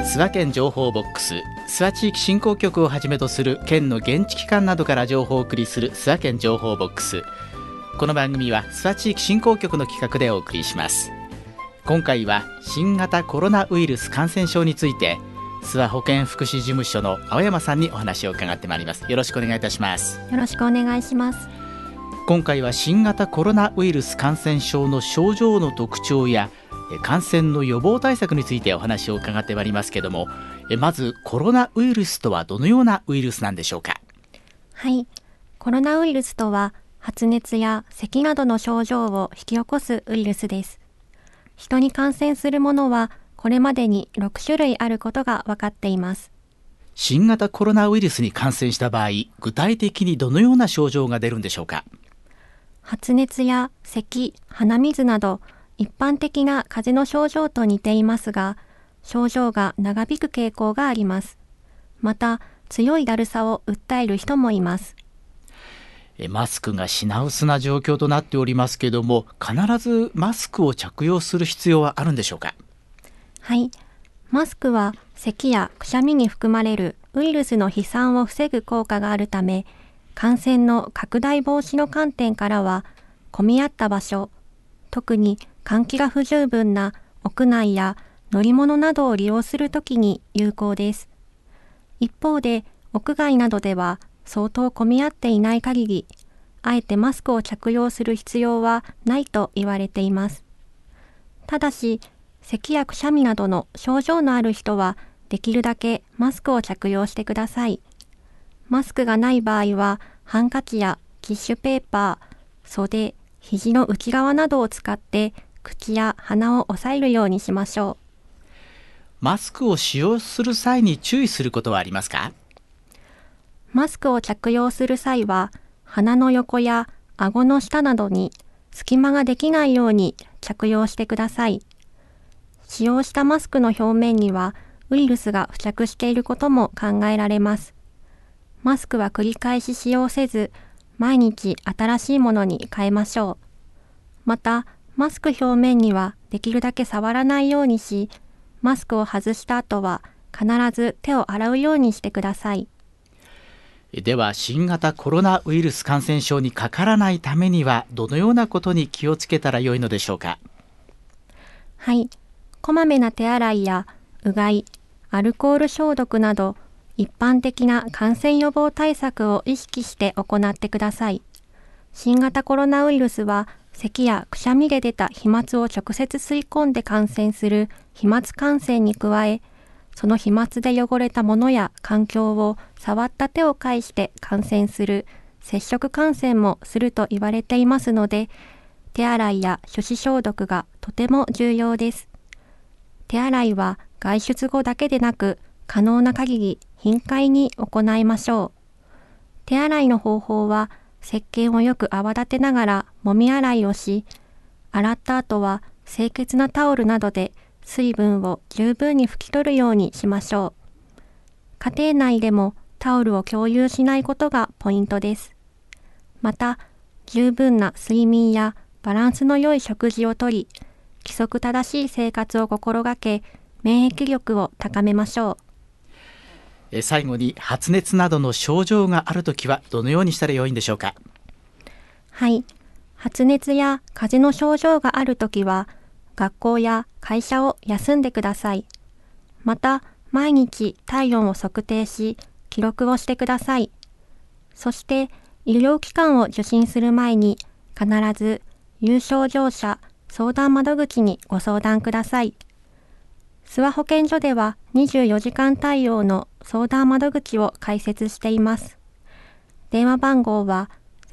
諏訪県情報ボックス、諏訪地域振興局をはじめとする県の現地機関などから情報をお送りする諏訪県情報ボックス。この番組は諏訪地域振興局の企画でお送りします。今回は新型コロナウイルス感染症について、諏訪保健福祉事務所の青山さんにお話を伺ってまいります。よろしくお願いいたします。 よろしくお願いします。 今回は新型コロナウイルス感染症の症状の特徴や感染の予防対策についてお話を伺ってまいりますけども、まずコロナウイルスとはどのようなウイルスなんでしょうか。 はい、コロナウイルスとは発熱や咳などの症状を引き起こすウイルスです。人に感染するものはこれまでに6種類あることが分かっています。 新型コロナウイルスに感染した場合、具体的にどのような症状が出るんでしょうか。 発熱や咳、鼻水など一般的な風邪の症状と似ていますが、症状が長引く傾向があります。また、強いだるさを訴える人もいます。 マスクが品薄な状況となっておりますけども、必ずマスクを着用する必要はあるんでしょうか。 はい、マスクは咳やくしゃみに含まれるウイルスの飛散を防ぐ効果があるため、感染の拡大防止の観点からは、混み合った場所、特に換気が不十分な屋内や乗り物などを利用するときに有効です。一方で、屋外などでは相当混み合っていない限り、あえてマスクを着用する必要はないと言われています。ただし、咳やくしゃみなどの症状のある人は、できるだけマスクを着用してください。マスクがない場合は、ハンカチやティッシュペーパー、袖、肘の内側などを使って口や鼻を押さえるようにしましょう。 マスクを使用する際に注意することはありますか。 マスクを着用する際は、鼻の横や顎の下などに隙間ができないように着用してください。使用したマスクの表面にはウイルスが付着していることも考えられます。マスクは繰り返し使用せず、毎日新しいものに変えましょう。また、マスク表面にはできるだけ触らないようにし、マスクを外した後は必ず手を洗うようにしてください。 では、新型コロナウイルス感染症にかからないためにはどのようなことに気をつけたらよいのでしょうか。 はい、こまめな手洗いやうがい、アルコール消毒など一般的な感染予防対策を意識して行ってください。新型コロナウイルスは咳やくしゃみで出た飛沫を直接吸い込んで感染する飛沫感染に加え、その飛沫で汚れたものや環境を触った手を介して感染する接触感染もすると言われていますので、手洗いや手指消毒がとても重要です。手洗いは外出後だけでなく、可能な限り頻回に行いましょう。手洗いの方法は、石鹸をよく泡立てながら揉み洗いをし、洗った後は清潔なタオルなどで水分を十分に拭き取るようにしましょう。家庭内でもタオルを共有しないことがポイントです。また、十分な睡眠やバランスの良い食事をとり、規則正しい生活を心がけ、免疫力を高めましょう。最後に、発熱などの症状があるときはどのようにしたらよいんでしょうか。 はい、発熱や風邪の症状があるときは、学校や会社を休んでください。また、毎日体温を測定し、記録をしてください。そして、医療機関を受診する前に、必ず有症状者相談窓口にご相談ください。諏訪保健所では24時間対応の相談窓口を開設しています。電話番号は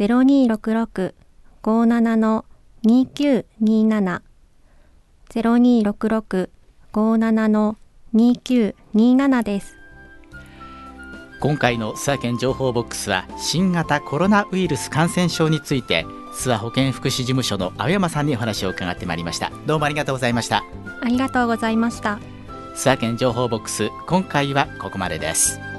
0266-57-2927 0266-57-2927です。 今回の諏訪県情報ボックスは、新型コロナウイルス感染症について諏訪保健福祉事務所の青山さんにお話を伺ってまいりました。どうもありがとうございました。 ありがとうございました。 諏訪県情報ボックス、今回はここまでです。